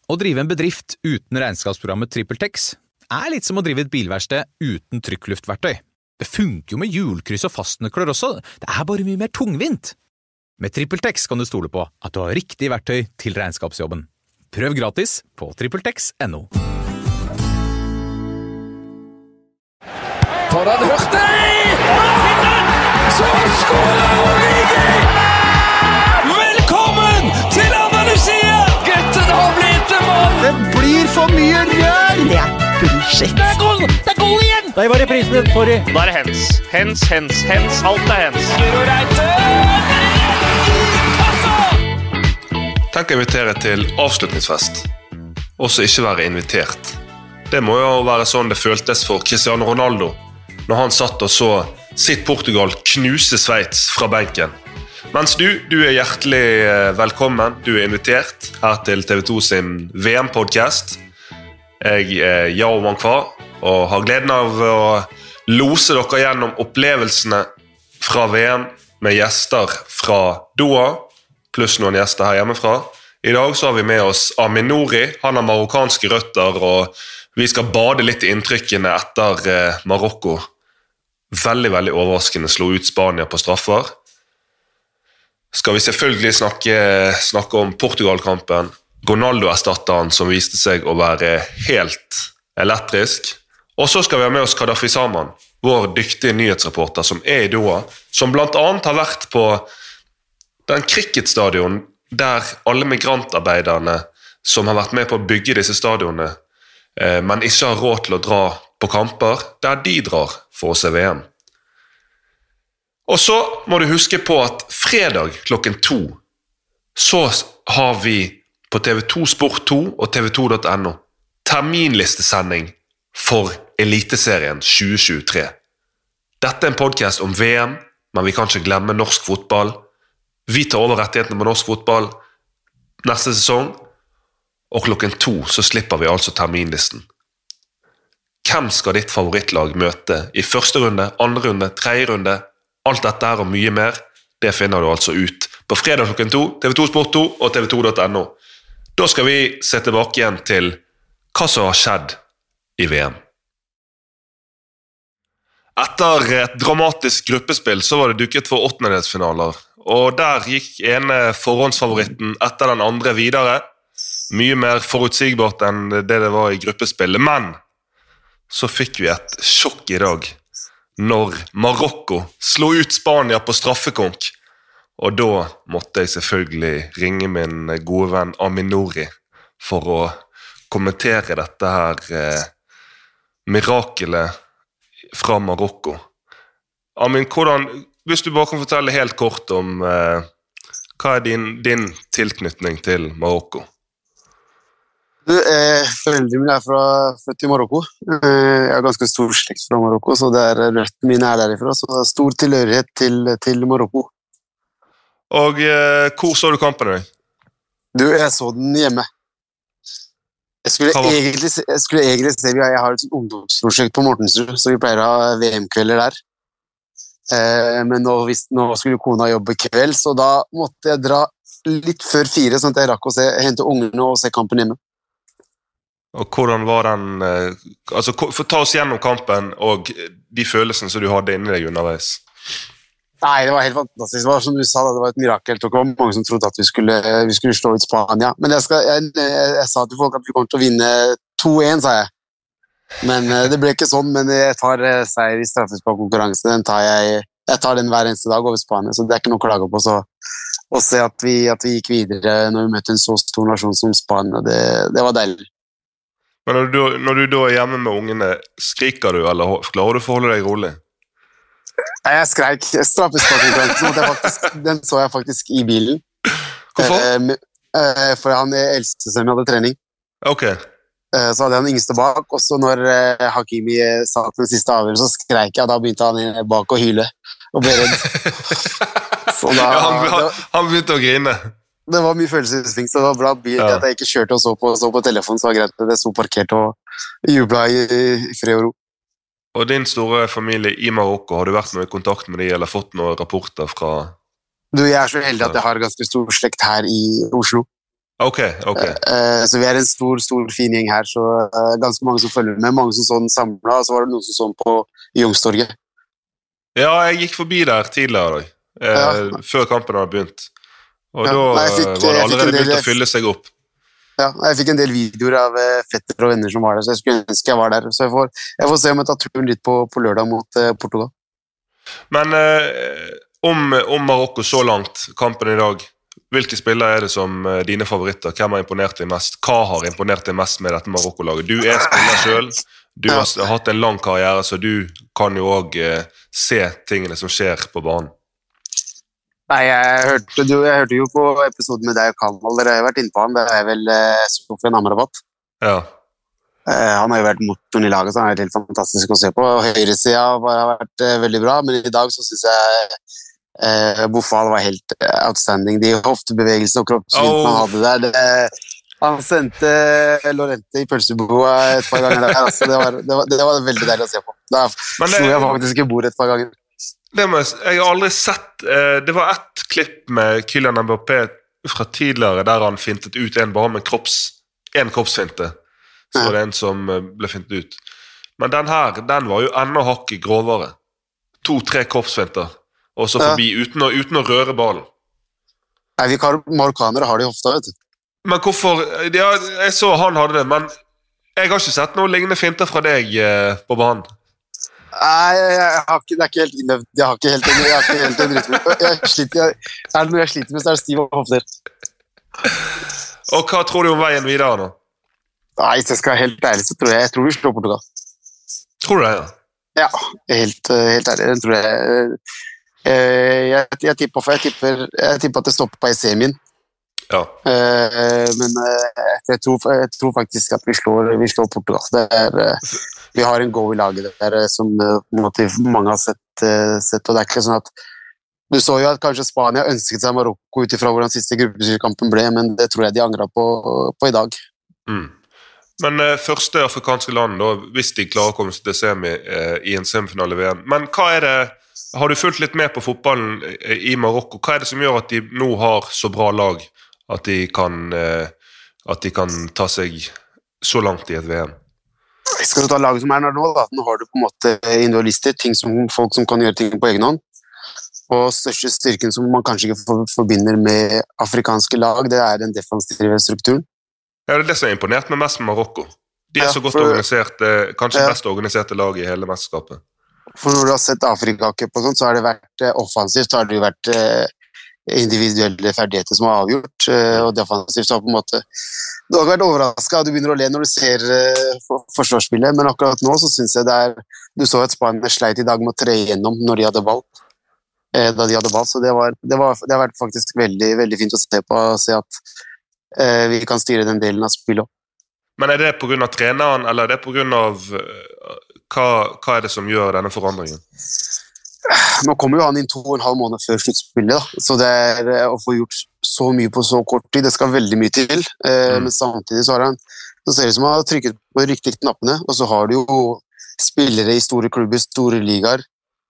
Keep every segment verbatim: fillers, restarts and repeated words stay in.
Å drive en bedrift uten regnskapsprogrammet TrippelTex er litt som å drive et bilverksted uten trykkluftverktøy. Det funker jo med hjulkryss og fastnøkler også, det er bare mye mer tungvint. Med TrippelTex kan du stole på at du har riktig verktøy til regnskapsjobben. Prøv gratis på trippeltex punktum no. Tar han Hørtøy! Så skåler Origi! Velkommen til Andalusia! Gutten har blitt en mann! Det blir for mye rør! Det er bullshit. Det er goal! Det er goal igjen! Der var reprisen, sorry. Da er det hens. Hens, hens, hens. Alt er hens. Giro Reite! Tenk å invitere til avslutningsfest. Også ikke være invitert. Det må jo være sånn det føltes for Cristiano Ronaldo når han satt og så sitt Portugal knuse Sveits fra benken. Mens du, du er hjertelig velkommen. Du er invitert her til T V to sin V M-podcast. Jeg er Yao Mankwa og har gleden av å lose dere gjennom opplevelsene fra V M med gjester fra Doha, pluss noen gjester her hjemmefra. I dag så har vi med oss Amin Nouri. Han har marokkanske røtter, og vi skal bade litt i inntrykkene etter eh, Marokko. Veldig, veldig overraskende slo ut Spania på straffer. Skal vi selvfølgelig snakke, snakke om Portugal-kampen. Ronaldo-erstatteren som viste seg å være helt elektrisk. Og så skal vi ha med oss Kadafi Saman, vår dyktige nyhetsreporter som er i Doha, som blant annet har vært på den cricketstadion der alle migrantarbeiderne som har vært med på å bygge disse stadionene, eh, men ikke har råd til å dra på kamper, der de drar for å se V M. Og så må du huske på at fredag klokken to, så har vi på T V to Sport to og T V to punktum no terminlistesending for Eliteserien tjue tjuetre. Dette er en podcast om V M, men vi kan ikke glemme norsk fotball. Vi tar over rettighetene på norsk fotball neste sesong, og klokken to så slipper vi altså terminlisten. Hvem skal ditt favorittlag møte i første runde, andre runde, tredje runde? Alt dette her og mye mer, det finner du altså ut på fredag klokken to, T V to Sport to og T V to punktum no. Da skal vi se tilbake igjen til hva som har skjedd i V M. Etter et dramatisk gruppespill så var det dukket for åttendedelsfinaler, og der gikk ene forhåndsfavoritten etter den andre videre. Mye mer forutsigbart enn det det var i gruppespillet, men så fikk vi et sjokk i dag når Marokko slo ut Spania på straffekonk, og da måtte jeg selvfølgelig ringe min gode venn Amin Nouri for å kommentere dette her eh, mirakelet fra Marokko. Amin, hvordan, hvis du bare kan fortelle helt kort om eh, hva er din, din tilknytning til Marokko? Du, eh, foreldrene mine er fra, født i Marokko. Eh, jeg har ganske stor slekt fra Marokko, så det er røttene mine er derifra, så det er stor tilhørighet til, til Marokko. Og eh, hvor så du kampen i? Du, jeg så den hjemme. Jeg skulle egentlig, jeg skulle egentlig se, jeg har et ungdomsprosjekt på Mortensrud, så vi pleier å ha V M-kvelder der. Eh, men nå, nå skulle kona jobbe kveld, så da måtte jeg dra litt før fire, sånn at jeg rakk å se, hente ungene og se kampen hjemme. Og hvordan var den, altså for ta oss gjennom kampen og de følelsene som du hadde inni deg underveis. Nei, det var helt fantastisk. Det var som du sa, det var et mirakel. Det var mange som trodde at vi skulle, vi skulle slå ut Spania. Men jeg, skal, jeg, jeg, jeg sa til folk at vi kommer til å vinne to en, sa jeg. Men det ble ikke sånn, men jeg tar seier i straffesparkkonkurransen. Den tar jeg, jeg tar den hver eneste dag over Spania, så det er ikke noe å klage på. Så å se at vi, at vi gikk videre når vi møtte en så stor nasjon som Spania, det, det var deilig. Men når du, når du da er hjemme med ungene, skriker du, eller klarer du å forholde deg rolig? Nei, jeg skreik. Straffesparkkonkurransen, den så jeg faktisk i bilen. Hvorfor? Eh, for han eldste sønnen hadde trening. Ok. Eh, så hadde han yngste bak, og så når eh, Hakimi sa den siste avgjørelsen, så skreik jeg, og da begynte han bak å hyle, og ble redd. Så da, ja, han, han, han begynte å grine. Det var mye følelsesting, så det var bra bil, ja. At jeg ikke kjørte og så på, så på telefonen, så var greit at jeg så parkert og jublet i, i fred og ro. Og din store familie i Marokko, har du vært noe i kontakt med de, eller fått noen rapporter fra? Du, jeg er så heldig at jeg har ganske stor slekt her i Oslo. Ok, ok. Eh, så vi er en stor, stor fin gjeng her, så eh, ganske mange som følger med, mange som så den samlet, og så var det noen som så den på Youngstorget. Ja, jeg gikk forbi der tidligere, eh, Ja. før kampen hadde begynt. Og Ja, da nei, jeg fikk- var det jeg fikk allerede en del- begynt å fylle seg opp. Ja, jeg fikk en del videoer av eh, fetter og venner som var der, så jeg skulle ønske jeg var der. Så jeg får, jeg får se om jeg tar turen litt på, på lørdag mot eh, Portugal. Men eh, om, om Marokko så langt, kampen i dag, hvilke spillere er det som eh, dine favoritter? Hvem har imponert deg mest? Hva har imponert deg mest med dette Marokko-laget? Du er spiller selv, du Ja. har s- hatt en lang karriere, så du kan jo også eh, se tingene som skjer på banen. Nei, jeg hørte, du, jeg hørte jo på episoden med deg og Kamal, dere har jo vært inne på han, det er vel eh, Sofian Amrabat. Ja. Eh, han har jo vært motoren i laget, så han er helt fantastisk å se på. Høyresida har bare vært eh, veldig bra, men i dag så synes jeg eh, Boufal var helt eh, outstanding. De hoftebevegelsene og kroppsvinden Oh. han hadde der, det, han sendte Lorente i pølseboa et par ganger der, altså, det, var, det, var, det var veldig deilig å se på. Da Men det- slo jeg faktisk i bordet et par ganger. Det må jeg, s- jeg har aldri sett eh, Det var ett klipp med Kylian Mbappé fra tidligere der han fintet ut en bare med kropps, en kroppsfinte. Så var det en som eh, ble fintet ut. Men den her, den var jo enda hakket grovere. To-tre kroppsfinter, og så Ja. forbi uten å, uten å røre ballen. Nei, vi kar- marokkanere har det i hofta, vet du. Men hvorfor ja, jeg så han hadde det, men jeg har ikke sett noen lignende finter fra deg eh, på banen. Nei, jeg, jeg har ikke, det er ikke helt innøvd. Jeg har ikke helt en, jeg har ikke helt en rytme. Jeg sliter, jeg, er det noe jeg sliter med, så er det stiv hofter. Og hva tror du om veien videre nå? Nei, hvis jeg skal være helt ærlig, så tror jeg, jeg tror vi slår Portugal. Tror du det, ja? Ja, helt, eh, helt ærlig, den tror jeg. Eh, Jeg, jeg, tipper, jeg, tipper, jeg tipper at det stopper på semien. Ja. Eh, Men eh, jeg tror, jeg tror faktisk at vi slår, vi slår Portugal. Det er, eh, vi har en go i laget der eh, som eh, på en måte mange har sett, eh, sett, og det er ikke sånn at du så jo at kanskje Spania ønsket seg Marokko ut ifra hvordan siste gruppespillkampen ble, men det tror jeg de angret på, på i dag. Mm. Men eh, første afrikanske land, da, hvis de klarer å komme seg til semi eh, i en semifinale V M. Men hva er det, har du fulgt litt med på fotballen eh, i Marokko? Hva er det som gjør at de nå har så bra lag, at de kan, eh, at de kan ta seg så langt i et V M? Skal du ta laget som er nå, da? Nå har du på en måte individualister, ting som, folk som kan gjøre ting på egen hånd. Og største styrken som man kanskje ikke for, forbinder med afrikanske lag, det er den defensive strukturen. Ja, det er det som er imponert med mest med Marokko. De er Ja, så godt for- organisert, eh, kanskje Ja. best organiserte lag i hele mesterskapet. For når du har sett Afrika-cup og sånt, så har det vært eh, offensivt, så har det jo vært eh, individuelle ferdigheter som har avgjort, eh, og defensivt så har på en måte du har ikke vært overrasket, du begynner å le når du ser uh, for, forsvarsspillet, men akkurat nå så synes jeg det er, du så at Spania sleit i dag med å tre igjennom når de hadde ball, eh, da de hadde ball, så det, var, det, var, det har vært faktisk veldig, veldig fint å se på, å se at eh, vi kan styre den delen av spillet. Men er det på grunn av treneren, eller er det på grunn av eh, hva, hva er det som gjør denne forandringen? Nå kommer jo han inn to og en halv måned før sluttspillet, da. Så det er eh, å få gjort så mye på så kort tid, det skal veldig mye til. Eh, Mm. Men samtidig så har han, så ser det ut som han har trykket på de riktige knappene, og så har du jo spillere i store klubber, store ligaer,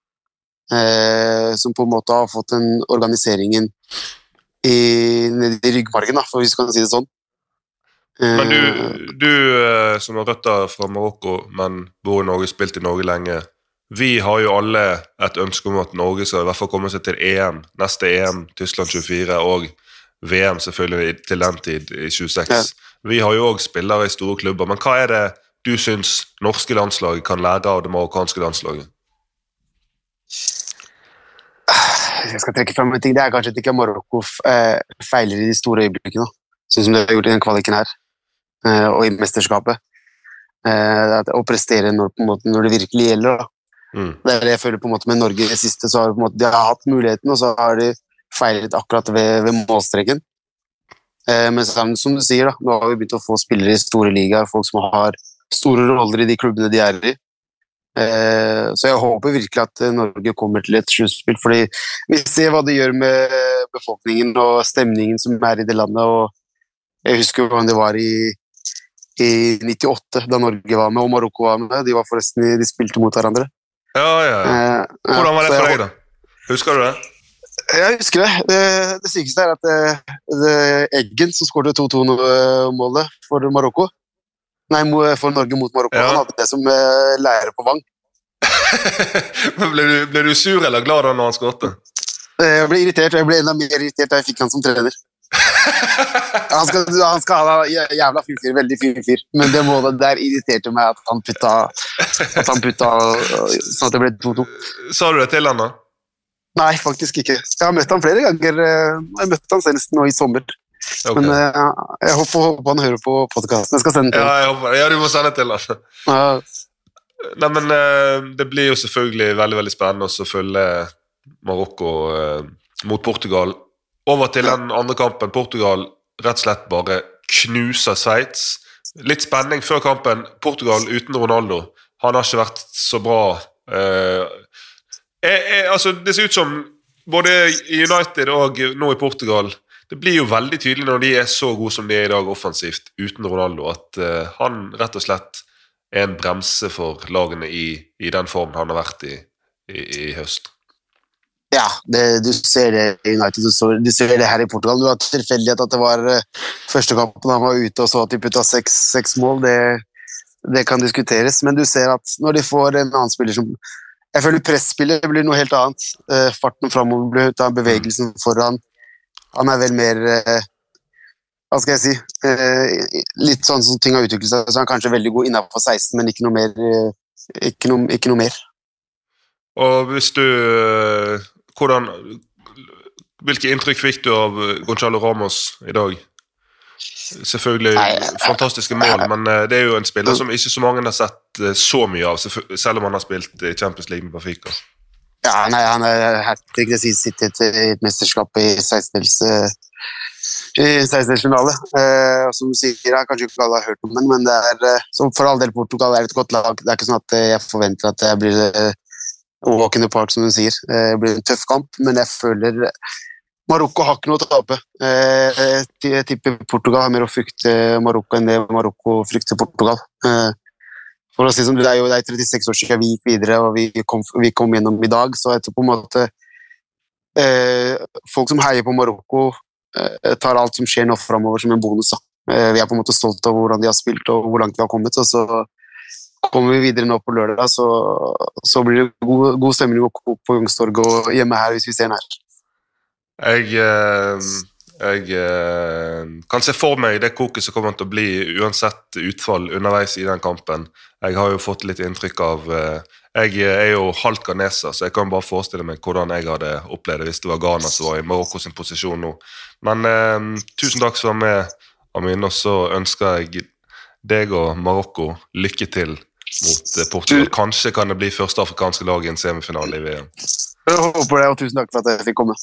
eh, som på en måte har fått den organiseringen i, nede i ryggmargen, da, for hvis vi kan si det sånn. Eh, Men du, du eh, som har røtter fra Marokko, men bor i Norge, spilt i Norge lenge, vi har jo alle et ønske om at Norge skal i hvert fall komme seg til E M, neste E M, Tyskland tjuefire, og V M selvfølgelig til den tid i tjueseks. Ja. Vi har jo også spillere i store klubber, men hva er det du synes norske landslag kan lære av det marokkanske landslaget? Hvis jeg skal trekke frem en ting, det er kanskje at ikke Marokko eh, feiler i de store øyeblikkene, sånn som det har gjort i den kvaliken her, eh, og i mesterskapet. Eh, at, å prestere når, på en måte, når det virkelig gjelder. Da. Mm. Det er det jeg føler på en måte med Norge i det siste, så har på en måte, de har hatt muligheten, og så har de feilet akkurat ved, ved målstreken. Eh, men som du sier, da, nå har vi begynt å få spillere i store ligaer, folk som har store roller i de klubbene de er i. Eh, så jeg håper virkelig at Norge kommer til et sluttspill, fordi vi ser hva det gjør med befolkningen og stemningen som er i det landet, og jeg husker hvordan det var i, i nittiåtte, da Norge var med og Marokko var med, de var forresten, de spilte mot hverandre. Ja, ja, ja. Eh, Hvordan var det så for jeg- deg da? Husker du det? Jeg husker det. Det, det sykeste er at det, det Eggen som skårte to to-målet for Marokko, nei, for Norge mot Marokko, ja. Han hadde det som uh, lærer på vang. Men ble du, ble du sur eller glad da når han skårte? Jeg ble irritert, og jeg ble enda mer irritert da jeg fikk han som trener. Han skal, han skal ha jævla fin fyr, veldig fin fyr, men det målet der irriterte meg at han putta, at han putta sånn at det ble to to. Sa du det til han da? Nei, faktisk ikke. Jeg har møtt han flere ganger. Jeg møtte han senest nå i sommer. Okay. Men uh, jeg håper, håper han hører på podcasten. Jeg skal sende den til ja, jeg håper, ja, du må sende til han. Ja. Nei, men uh, det blir jo selvfølgelig veldig, veldig spennende å følge Marokko uh, mot Portugal. Over til den andre kampen. Portugal rett og slett bare knuser Sveits. Litt spenning før kampen. Portugal uten Ronaldo. Han har ikke vært så bra. Uh, jeg, jeg, altså, det ser ut som både i United og nå i Portugal, det blir jo veldig tydelig når de er så gode som de er i dag offensivt uten Ronaldo, at uh, han rett og slett er en bremse for lagene i, i den formen han har vært i, i, i høst. Ja, det, du ser det i United, du, så, du ser det her i Portugal. Du har tilfeldighet at det var uh, første kampen han var ute og så at de puttet seks, seks mål, det, det kan diskuteres, men du ser at når de får en annen spiller som jeg føler presspillet blir noe helt annet. Uh, farten fremover blir ut av bevegelsen foran. Han er vel mer, uh, hva skal jeg si, uh, litt sånn som ting har utviklet seg, så han er kanskje veldig god innenfor seksten, men ikke noe mer. Uh, ikke, noe, ikke noe mer. Og hvis du, uh, hvordan, hvilke inntrykk fikk du av Gonçalo Ramos i dag? Selvfølgelig nei, fantastiske mål, men det er jo en spiller som ikke så mange har sett så mye av, selv om han har spilt i Champions League med Benfica. Ja, nei, han er hat-trick, det sitter i et mesterskap i sekstendelsfinale. Uh, som du sier, jeg kanskje ikke alle har hørt om den, men det er, så for all del Portugal er et godt lag. Det er ikke sånn at jeg forventer at det blir uh, walk in the park, som du sier. Uh, det blir en tøff kamp, men jeg føler Marokko har ikke noe å tape. Eh, jeg tipper Portugal har mer å frykte Marokko enn det Marokko frykter Portugal. Eh, for å si som det er jo det er trettiseks år siden vi gikk videre, og vi kom, vi kom gjennom i dag, så jeg tror på en måte eh, folk som heier på Marokko eh, tar alt som skjer nå fremover som en bonus. Eh, vi er på en måte stolt av hvordan de har spilt og hvor langt vi har kommet, og så kommer vi videre nå på lørdag, så, så blir det god, god stemning på Youngstorget og hjemme her hvis vi ser den her. Jeg, jeg kan se for meg det koket som kommer til å bli uansett utfall underveis i den kampen. Jeg har jo fått litt inntrykk av jeg er jo halvt ghaneser, så jeg kan bare forestille meg hvordan jeg hadde opplevd det hvis det var Ghana som var i Marokko sin posisjon nå. Men eh, tusen takk for meg, Amin, og så ønsker jeg deg og Marokko lykke til mot Portugal. Kanskje kan det bli første afrikanske lag i en semifinale i V M. Jeg håper det, og tusen takk for at jeg fikk komme.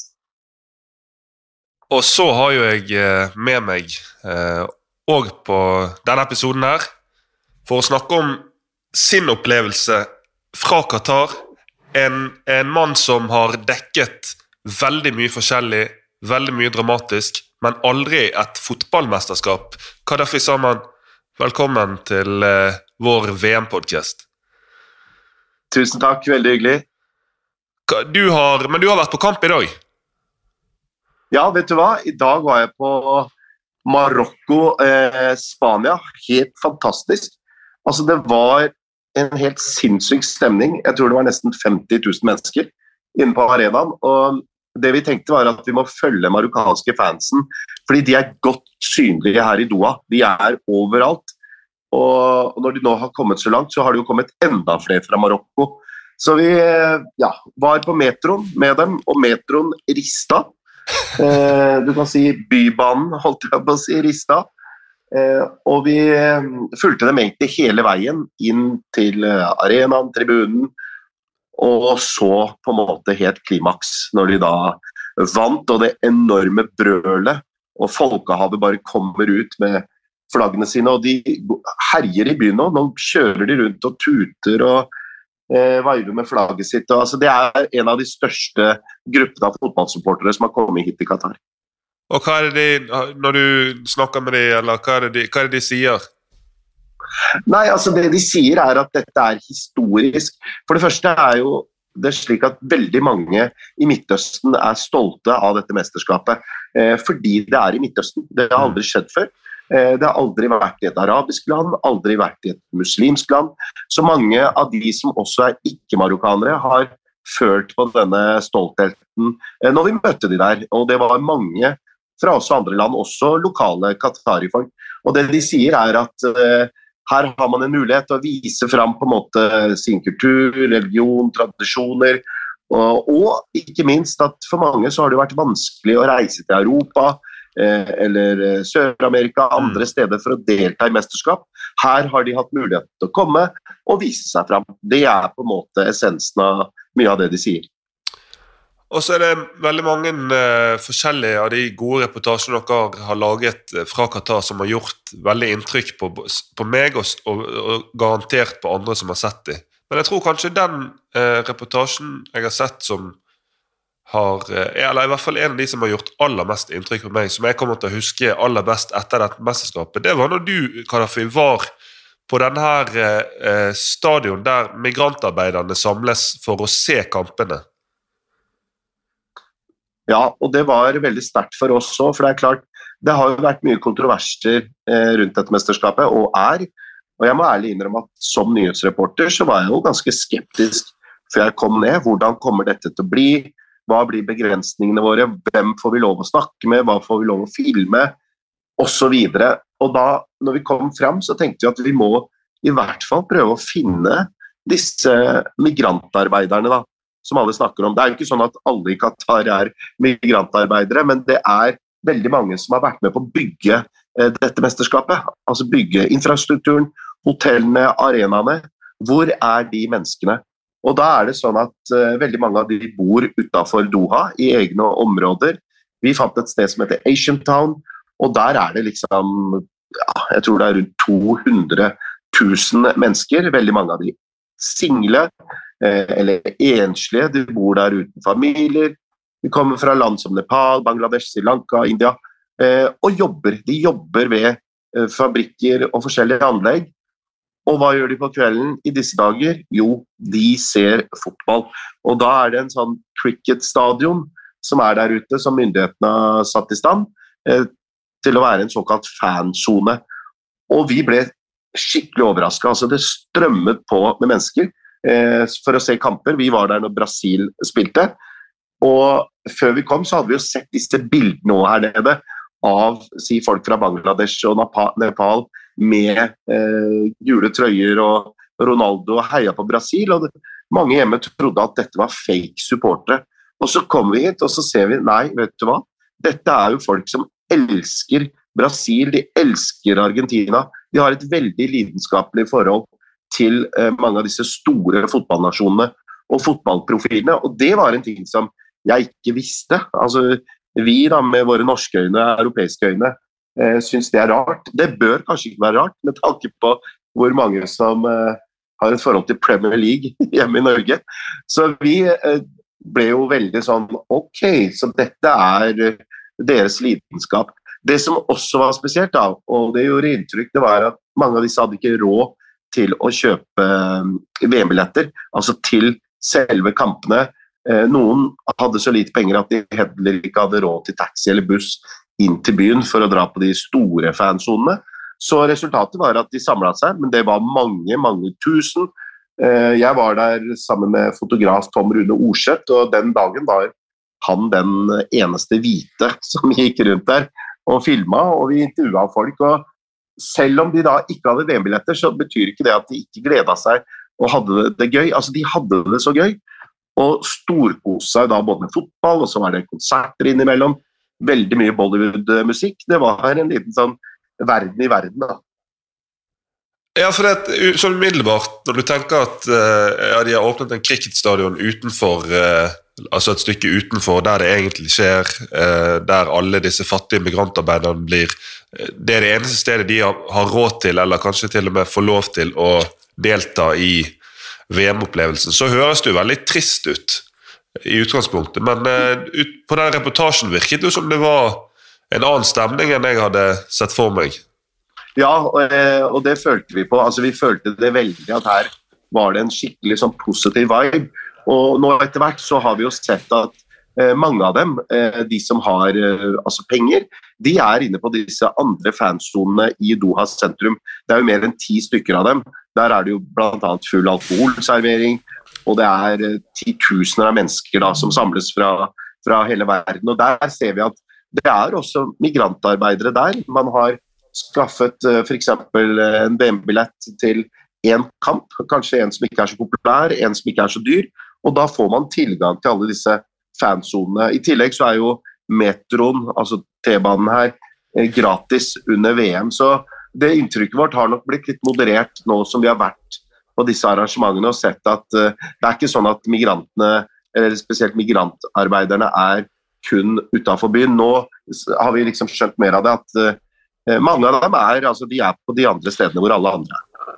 Og så har jo jeg med meg eh, og på denne episoden her for å snakke om sin opplevelse fra Qatar, en, en mann som har dekket veldig mye forskjellig, veldig mye dramatisk, men aldri et fotballmesterskap. Kadafi Saman, velkommen til eh, vår V M-podcast. Tusen takk, veldig hyggelig. Du har, men du har vært på kamp i dag? Ja, vet du hva? I dag var jeg på Marokko, eh, Spania. Helt fantastisk. Altså, det var en helt sinnssyk stemning. Jeg tror det var nesten femti tusen mennesker inne på arenaen. Og det vi tenkte var at vi må følge marokkanske fansen, fordi de er godt synlige her i Doha. De er overalt. Og når de nå har kommet så langt, så har det jo kommet enda flere fra Marokko. Så vi ja, var på metroen med dem, og metroen rista. Eh, du kan si bybanen, holdt jeg på å si, rista. Eh, og vi eh, fulgte dem egentlig hele veien inn til eh, arenaen, tribunen, og så på en måte helt klimaks når de da vant, og det enorme brølet, og folkehavet bare kommer ut med flaggene sine, og de herjer i byen nå. Nå kjører de rundt og tuter og Eh, veiver med flagget sitt. Og, altså, det er en av de største gruppene av fotballsupportere som har kommet hit til Qatar. Og hva er det de, når du snakker med de, eller hva er det de, hva er det de sier? Nei, altså det de sier er at dette er historisk. For det første er jo det slik at veldig mange i Midtøsten er stolte av dette mesterskapet, eh, fordi det er i Midtøsten. Det har aldri skjedd før. Eh, det har aldri vært i et arabisk land, aldri vært i et muslimsk land. Så mange av de som også er ikke-marokkanere har følt på denne stoltheten eh, når vi møtte de der. Og det var mange fra også andre land, også lokale Qatari-folk. Og det de sier er at eh, her har man en mulighet til å vise fram på en måte sin kultur, religion, tradisjoner, og, og ikke minst at for mange så har det vært vanskelig å reise til Europa eh, eller Sør-Amerika, andre steder for å delta i mesterskap. Her har de hatt mulighet til å komme og vise seg fram. Det er på en måte essensen av mye av det de sier. Og så er det veldig mange uh, forskjellige av de gode reportasjene dere har laget fra Qatar som har gjort veldig inntrykk på, på meg og, og, og garantert på andre som har sett de. Men jeg tror kanskje den uh, reportasjen jeg har sett som har, uh, eller i hvert fall en av de som har gjort aller mest inntrykk på meg, som jeg kommer til å huske aller best etter dette mesterskapet, det var når du, Kaddafi, var på denne her uh, stadion der migrantarbeiderne samles for å se kampene. Ja, og det var veldig sterkt for oss også, for det er klart, det har jo vært mye kontroverser eh, rundt dette mesterskapet, og er, og jeg må ærlig innrømme at som nyhetsreporter så var jeg jo ganske skeptisk før jeg kom ned. Hvordan kommer dette til å bli? Hva blir begrensningene våre? Hvem får vi lov å snakke med? Hva får vi lov å filme? Og så videre. Og da, når vi kom frem, så tenkte vi at vi må i hvert fall prøve å finne disse migrantarbeiderne da, som alle snakker om. Det er jo ikke sånn at alle i Qatar er migrantarbeidere, men det er veldig mange som har vært med på å bygge eh, dette mesterskapet. Altså bygge infrastrukturen, hotellene, arenaene. Hvor er de menneskene? Og da er det sånn at eh, veldig mange av de bor utenfor Doha, i egne områder. Vi fant et sted som heter Asian Town, og der er det liksom, ja, jeg tror det er rundt to hundre tusen mennesker, veldig mange av de single, eller enslige, de bor der uten familier, de kommer fra land som Nepal, Bangladesh, Sri Lanka, India, og jobber. De jobber ved fabrikker og forskjellige anlegg. Og hva gjør de på kvelden i disse dager? Jo, de ser fotball. Og da er det en sånn cricket-stadion som er der ute, som myndighetene har satt i stand, til å være en såkalt fansone. Og vi ble skikkelig overrasket. Altså, det strømmet på med mennesker for å se kamper. Vi var der når Brasil spilte, og før vi kom så hadde vi jo sett disse bildene her nede av si, folk fra Bangladesh og Nepal med eh, gule trøyer og Ronaldo og heia på Brasil, og det, mange hjemme trodde at dette var fake supportere. Og så kom vi hit, og så ser vi, nei, vet du hva? Dette er jo folk som elsker Brasil, de elsker Argentina, de har et veldig lidenskapelig forhold til eh, mange av disse store fotballnasjonene og fotballprofilene, og det var en ting som jeg ikke visste. Altså, vi da med våre norske øyne, europeiske øyne, eh, synes det er rart. Det bør kanskje ikke være rart, med tanke på hvor mange som eh, har et forhold til Premier League hjemme i Norge. Så vi eh, ble jo veldig sånn, ok, så dette er eh, deres lidenskap. Det som også var spesielt da, og det gjorde inntrykk, det var at mange av disse hadde ikke råd til å kjøpe V M-billetter, altså til selve kampene. Noen hadde så lite penger at de heller ikke hadde råd til taxi eller buss inn til byen for å dra på de store fansonene. Så resultatet var at de samlet seg, men det var mange, mange tusen. Jeg var der sammen med fotograf Tom Rune Orseth, og den dagen var han den eneste hvite som gikk rundt der og filmet, og vi intervjuet folk, og selv om de da ikke hadde V M-billetter, så betyr ikke det at de ikke gledet seg og hadde det gøy. Altså, de hadde det så gøy, og storkoste seg da både med fotball, og så var det konserter innimellom, veldig mye Bollywood-musikk. Det var en liten sånn verden i verden da. Ja, for det er sånn middelbart, når du tenker at uh, ja, de har åpnet en cricketstadion utenfor, uh, altså et stykke utenfor der det egentlig skjer, uh, der alle disse fattige migrantarbeiderne blir, uh, det er det eneste stedet de har, har råd til, eller kanskje til og med får lov til å delta i V M-opplevelsen, så høres det jo veldig trist ut i utgangspunktet, men uh, ut, på den reportasjen virket det jo som det var en annen stemning enn jeg hadde sett for meg. Ja, og, og det følte vi på. Altså, vi følte det veldig at her var det en skikkelig sånn positiv vibe. Og nå etter hvert så har vi jo sett at eh, mange av dem, eh, de som har eh, altså penger, de er inne på disse andre fansonene i Doha sentrum. Det er jo mer enn ti stykker av dem. Der er det jo blant annet full alkoholservering, og det er eh, titusener av mennesker da, som samles fra, fra hele verden. Og der ser vi at det er også migrantarbeidere der. Man har skaffet uh, for eksempel en V M-billett til en kamp, kanskje en som ikke er så populær, en som ikke er så dyr, og da får man tilgang til alle disse fansonene. I tillegg så er jo metroen, altså T-banen her, eh, gratis under V M, så det inntrykket vårt har nok blitt litt moderert nå som vi har vært på disse arrangementene og sett at uh, det er ikke sånn at migrantene, eller spesielt migrantarbeiderne, er kun utenfor byen. Nå har vi liksom skjønt mer av det, at uh, mange av dem er, altså de er på de andre stedene hvor alle andre er.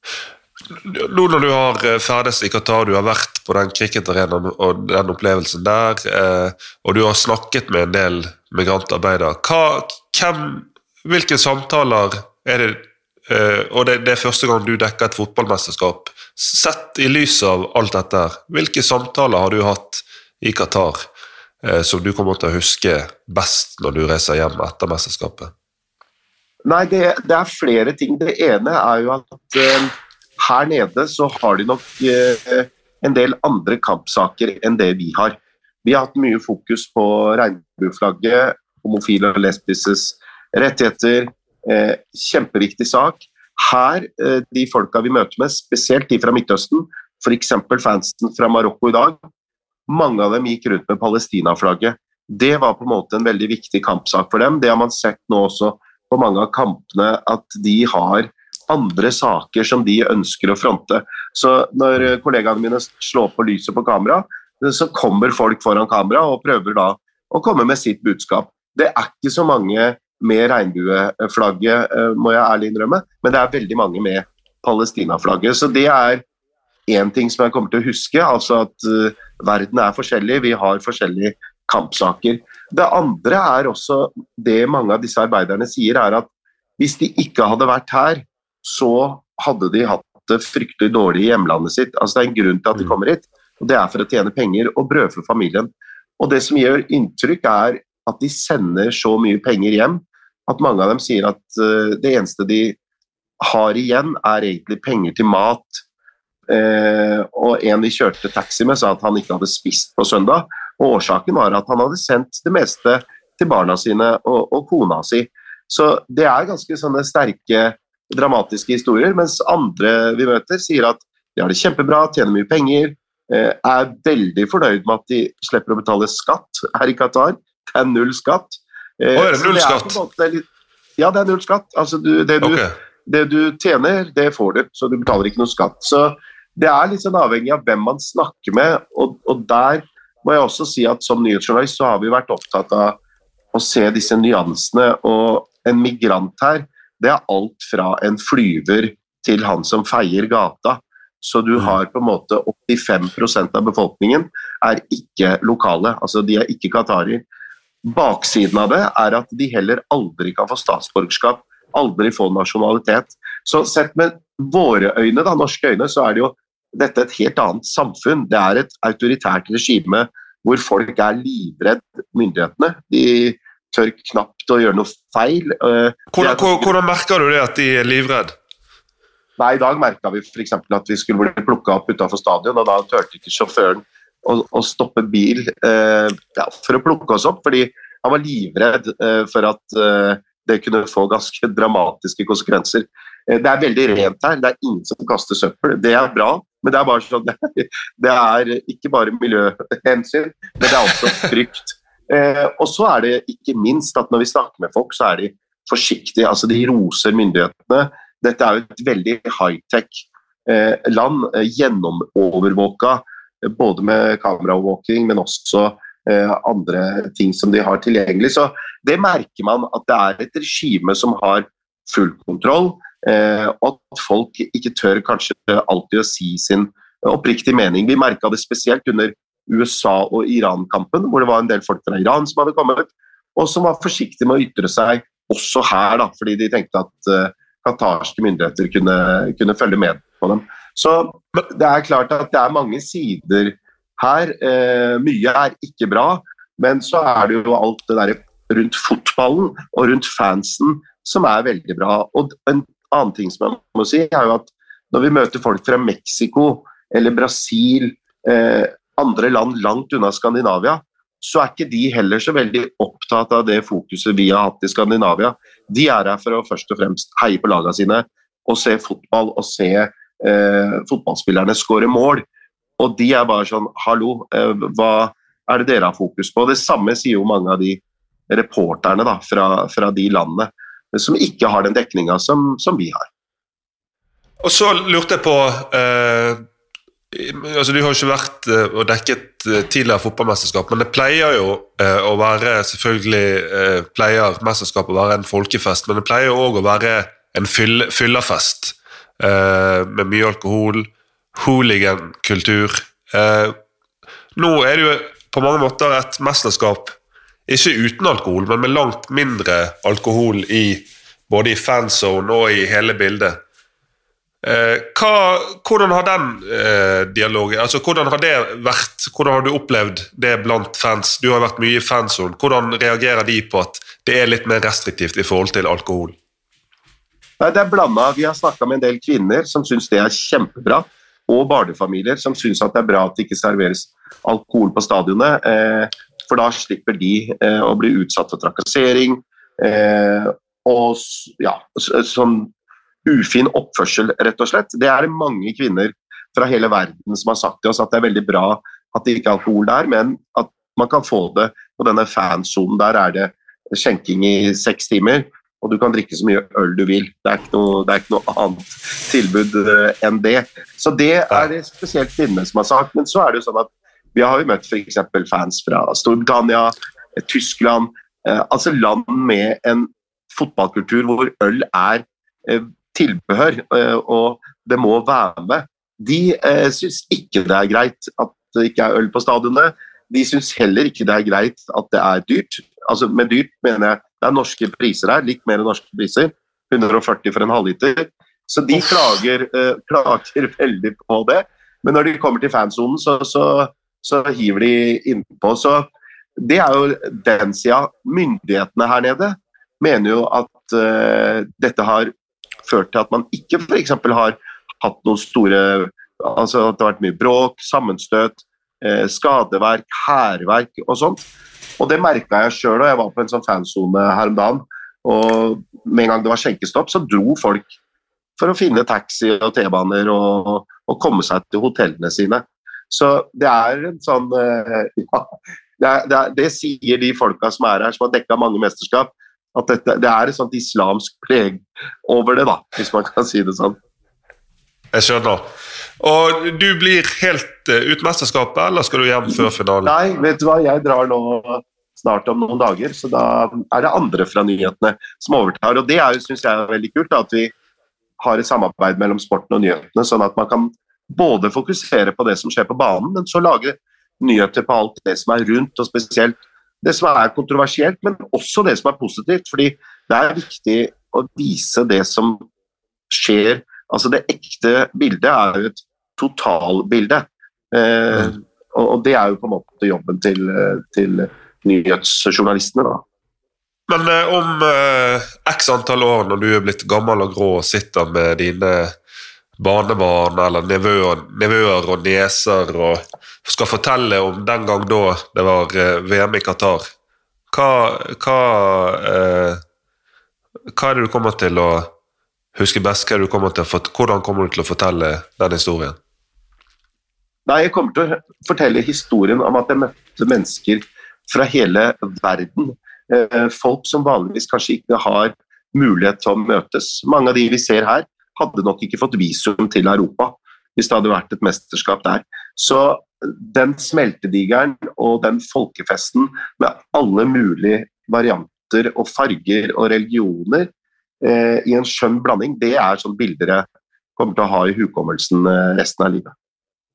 Nå når du har ferdes i Qatar, du har vært på den cricket-arenaen og den opplevelsen der, uh, og du har snakket med en del migrantarbeidere, hva, hvem, hvilke samtaler er det, uh, og det, det er første gang du dekker et fotballmesterskap, sett i lys av alt dette, hvilke samtaler har du hatt i Qatar som du kommer til å huske best når du reiser hjem etter mesterskapet? Nei, det, det er flere ting. Det ene er jo at uh, her nede så har de nok uh, en del andre kampsaker enn det vi har. Vi har hatt mye fokus på regnbueflagget, homofile og lesbises rettigheter, uh, kjempeviktig sak. Her, uh, de folka vi møter med, spesielt de fra Midtøsten, for eksempel fansen fra Marokko i dag, mange av dem gikk rundt med Palestina-flagget. Det var på en måte en veldig viktig kampsak for dem. Det har man sett nå også på mange av kampene, at de har andre saker som de ønsker å fronte. Så når kollegaene mine slår på lyset på kamera, så kommer folk foran kamera og prøver da å komme med sitt budskap. Det er ikke så mange med regnbueflagget, må jeg ærlig innrømme, men det er veldig mange med Palestina-flagget. Så det er en ting som jeg kommer til å huske, altså at uh, verden er forskjellig, vi har forskjellige kampsaker. Det andre er også det mange av disse arbeiderne sier, er at hvis de ikke hadde vært her, så hadde de hatt det fryktelig dårlig i hjemlandet sitt. Altså det er en grunn til at de kommer hit, og det er for å tjene penger og brød for familien. Og det som gjør inntrykk er at de sender så mye penger hjem, at mange av dem sier at uh, det eneste de har igjen er egentlig penger til mat. Eh, og en de kjørte taxi med sa at han ikke hadde spist på søndag, og årsaken var at han hadde sendt det meste til barna sine og, og kona si. Så det er ganske sånne sterke, dramatiske historier, mens andre vi møter sier at de har det kjempebra, tjener mye penger, eh, er veldig fornøyd med at de slipper å betale skatt her i Qatar. Det er null skatt. Eh, oh, er det null det skatt? Er litt, ja, det er null skatt. Altså, du, det, du, okay. det du tjener, det får du, så du betaler ikke noe skatt. Så det er litt sånn avhengig av hvem man snakker med, og, og der må jeg også si at som nyhetsjournalist så har vi vært opptatt av å se disse nyansene, og en migrant her, det er alt fra en flyver til han som feier gata, så du har på en måte åttifem prosent av befolkningen er ikke lokale, altså de er ikke qatarier. Baksiden av det er at de heller aldri kan få statsborgerskap, aldri få nasjonalitet. Så sett med våre øyne, da, norske øyne, så er det jo dette er et helt annet samfunn. Det er et autoritært regime hvor folk er livredd myndighetene. De tør knapt å gjøre noe feil. Hvordan, hvordan merker du det at de er livredd? Nei, i dag merket vi for eksempel at vi skulle bli plukket opp utenfor stadion, og da tørte ikke sjåføren å, å stoppe bil eh, ja, for å plukke oss opp, fordi han var livredd eh, for at eh, det kunne få ganske dramatiske konsekvenser. Det er veldig rent her, det er ingen som kaster søppel, det er bra, men det er bare sånn, det er ikke bare miljøhensyn, men det er også frykt. Eh, og så er det ikke minst at når vi snakker med folk, så er de forsiktige, altså de roser myndighetene. Dette er jo et veldig high-tech eh, land, eh, gjennomovervåka, eh, både med kameraovervåking, men også eh, andre ting som de har tilgjengelig. Så det merker man at det er et regime som har full kontroll, eh, og at folk ikke tør kanskje alltid å si sin oppriktige mening. Vi merket det spesielt under U S A og Iran-kampen, hvor det var en del folk fra Iran som hadde kommet, og som var forsiktige med å ytre seg også her, da, fordi de tenkte at uh, katarske myndigheter kunne, kunne følge med på dem. Så det er klart at det er mange sider her. Eh, mye er ikke bra, men så er det jo alt det der rundt fotballen og rundt fansen som er veldig bra. Og en annen ting som jeg må si er jo at når vi møter folk fra Mexico eller Brasil, eh, andre land langt unna Skandinavia, så er ikke de heller så veldig opptatt av det fokuset vi har hatt i Skandinavia. De er her for å først og fremst heie på lagene sine og se fotball og se eh, fotballspillerne skåre mål. Og de er bare sånn, hallo, eh, hva er det dere har fokus på? Det samme sier jo mange av de reporterne da, fra, fra de landene som ikke har den dekningen som, som vi har. Og så lurte jeg på... Eh Altså, du har jo ikke vært uh, og dekket uh, tidligere fotballmesterskap, men det pleier jo uh, å være, selvfølgelig uh, pleier mesterskap å være en folkefest, men det pleier jo også å være en fyll, fyllerfest uh, med mye alkohol, hooligan-kultur. Uh, nå er det jo på mange måter et mesterskap, ikke uten alkohol, men med langt mindre alkohol i både i fanzone og i hele bildet. Eh, hva, hvordan har den eh, dialogen, altså hvordan har det vært, hvordan har du opplevd det blant fans? Du har vært mye i fanzone, hvordan reagerer de på at det er litt mer restriktivt i forhold til alkohol? Nei, det er blandet. Vi har snakket med en del kvinner som synes det er kjempebra, og barnefamilier som synes at det er bra at det ikke serveres alkohol på stadionet, eh, for da slipper de eh, å bli utsatt for trakassering, eh, og ja, sånn ufin oppførsel, rett og slett. Det er det mange kvinner fra hele verden som har sagt til oss at det er veldig bra at det ikke er alkohol der, men at man kan få det på denne fansonen. Der er det skjenking i seks timer, og du kan drikke så mye øl du vil. Det er ikke noe, det er ikke noe annet tilbud enn det. Så det er det spesielt kvinnene som har sagt, men så er det jo sånn at vi har jo møtt for eksempel fans fra Storbritannia, Tyskland, eh, altså land med en fotballkultur hvor øl er eh, tilbehør, og det må være med. De eh, synes ikke det er greit at det ikke er øl på stadionet. De synes heller ikke det er greit at det er dyrt. Altså med dyrt mener jeg, det er norske priser her, litt mer enn norske priser, hundre og førti for en halvliter. Så de klager, eh, klager veldig på det. Men når de kommer til fansonen, så, så, så hiver de innpå. Så det er jo den siden. Myndighetene her nede mener jo at eh, dette har ført til at man ikke for eksempel har hatt noen store, altså at det har vært mye bråk, sammenstøt, eh, skadeverk, hærverk og sånt. Og det merket jeg selv, og jeg var på en sånn fanzone her om dagen, og med en gang det var skjenkestopp, så dro folk for å finne taxi og T-baner og, og komme seg til hotellene sine. Så det er en sånn, eh, ja, det, er, det, er, det sier de folka som er her, som har dekket mange mesterskap, at dette, det er et sånt islamsk preg over det da, hvis man kan si det sånn. Jeg skjønner. Og du blir helt uh, ut mesterskapet, eller skal du hjem før finalen? Nei, vet du hva, jeg drar nå snart om noen dager, så da er det andre fra nyhetene som overtar, og det er, synes jeg er veldig kult, da, at vi har et samarbeid mellom sporten og nyhetene, sånn at man kan både fokusere på det som skjer på banen, men så lage nyheter på alt det som er rundt, og spesielt det som er kontroversielt, men også det som er positivt, fordi det er viktig å vise det som skjer. Altså det ekte bildet er jo et totalbilde, eh, mm. og, og det er jo på en måte jobben til, til nyhetsjournalistene da. Men eh, om eh, x antall år, når du er blitt gammel og grå og sitter med dine barnebarn eller nevøer, nevøer og nieser og skal fortelle om den gang da det var eh, V M i Qatar, hva, hva, eh, hva er det du kommer til å huske best? Hva er det du kommer til å fort- hvordan kommer du til å fortelle den historien? Nei, jeg kommer til å fortelle historien om at jeg møtte mennesker fra hele verden. Eh, folk som vanligvis kanskje ikke har mulighet til å møtes. Mange av de vi ser her hadde nok ikke fått visum til Europa hvis det hadde vært et mesterskap der. Så den smeltedigeren og den folkefesten med alle mulige varianter og farger og religioner eh, i en skjønn blanding, det er sånn bilder jeg kommer til å ha i hukommelsen eh, resten av livet.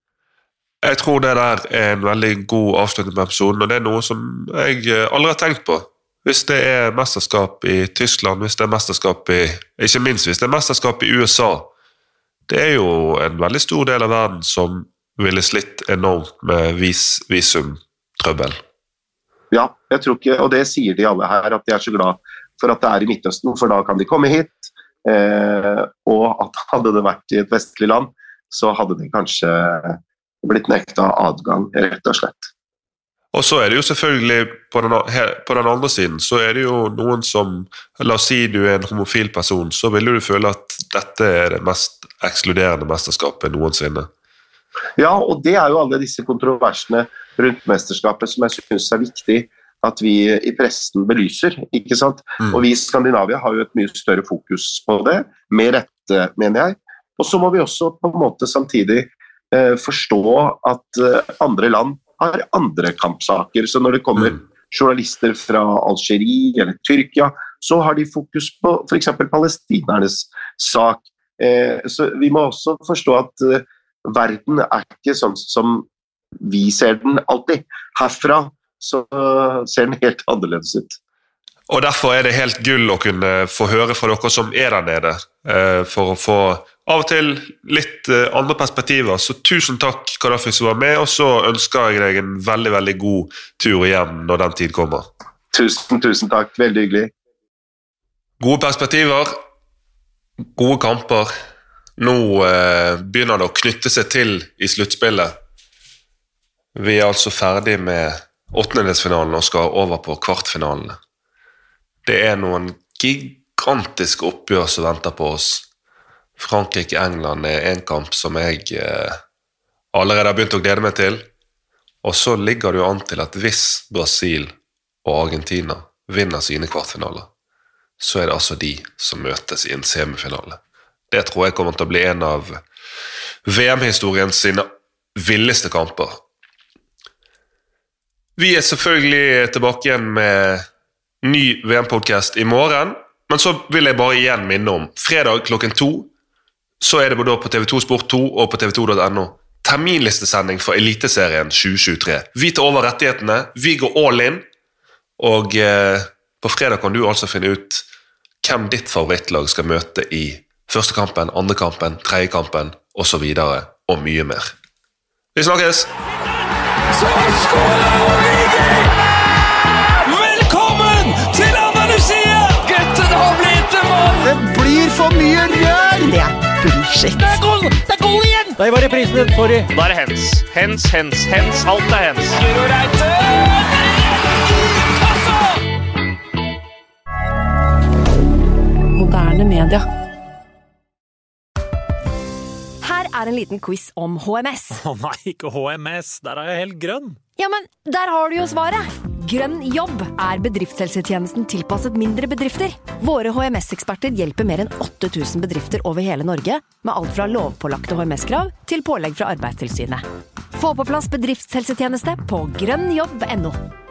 Jeg tror det der er en veldig god avslutning på episoden, og det er noe som jeg aldri har tenkt på. Hvis det er mesterskap i Tyskland, hvis det er mesterskap i, ikke minst hvis det er mesterskap i U S A, det er jo en veldig stor del av verden som ville slitt enormt med vis, visumtrøbbel. Ja, jeg tror ikke, og det sier de alle her, at de er så glad for at det er i Midtøsten, for da kan de komme hit, eh, og at hadde det vært i et vestlig land, så hadde de kanskje blitt nekta adgang, rett og slett. Og så er det jo selvfølgelig, på den, på den andre siden, så er det jo noen som, la oss si du er en homofil person, så vil du føle at dette er det mest ekskluderende mesterskapet noensinne. Ja, og det er jo alle disse kontroversene rundt mesterskapet som jeg synes er viktig at vi i pressen belyser, ikke sant? Mm. Og vi i Skandinavia har jo et mye større fokus på det, med rette, mener jeg. Og så må vi også på en måte samtidig eh, forstå at eh, andre land har andre kampsaker, så når det kommer mm. journalister fra Algerie eller Tyrkia, så har de fokus på for eksempel palestinernes sak. Eh, så vi må også forstå at eh, verden er ikke sånn som vi ser den alltid. Herfra så ser den helt annerledes ut. Og derfor er det helt gull å kunne få høre fra dere som er der nede, for å få av og til litt andre perspektiver. Så tusen takk, Gaddafi, som var med, og så ønsker jeg deg en veldig, veldig god tur hjem når den tid kommer. Tusen, tusen takk. Veldig hyggelig. Gode perspektiver, gode kamper. Nå eh, begynner det å knytte seg til i sluttspillet. Vi er altså ferdig med åttendedelsfinalen og skal over på kvartfinalene. Det er noen gigantiske oppgjør som venter på oss. Frankrike-England er en kamp som jeg eh, allerede har begynt å glede meg til. Og så ligger det jo an til at hvis Brasil og Argentina vinner sine kvartfinaler, så er det altså de som møtes i en semifinale. Det tror jeg kommer til å bli en av V M-historien sine villeste kamper. Vi er selvfølgelig tilbake igjen med ny V M-podcast i morgen, men så vil jeg bare igjen minne om fredag klokken to, så er det både på T V to Sport to og på T V to punktum no terminlistesending for Eliteserien tjue tjuetre. Vi tar over rettighetene, vi går all in, og eh, på fredag kan du altså finne ut hvem ditt favorittlag skal møte i første kampen, andre kampen, tredje kampen, og så videre, og mye mer. Vi snakkes! Så skåler Origi! Velkommen til Andalusia! Gutten har blitt en mann! Det blir for mye rør! Det er bullshit. Det er goal! Det er goal igjen! Der var reprisen, sorry. Da er det hens. Hens, hens, hens. Alt er hens. Guro Reite! Moderne media. Er en liten quiz om H M S. Å nei, ikke H M S, der er jeg helt grønn. Ja, men der har du jo svaret. Grønn jobb er bedriftshelsetjenesten tilpasset mindre bedrifter. Våre H M S-eksperter hjelper mer enn åtte tusen bedrifter over hele Norge med alt fra lovpålagte H M S-krav til pålegg fra Arbeidstilsynet. Få på plass bedriftshelsetjeneste på grønn jobb punktum no.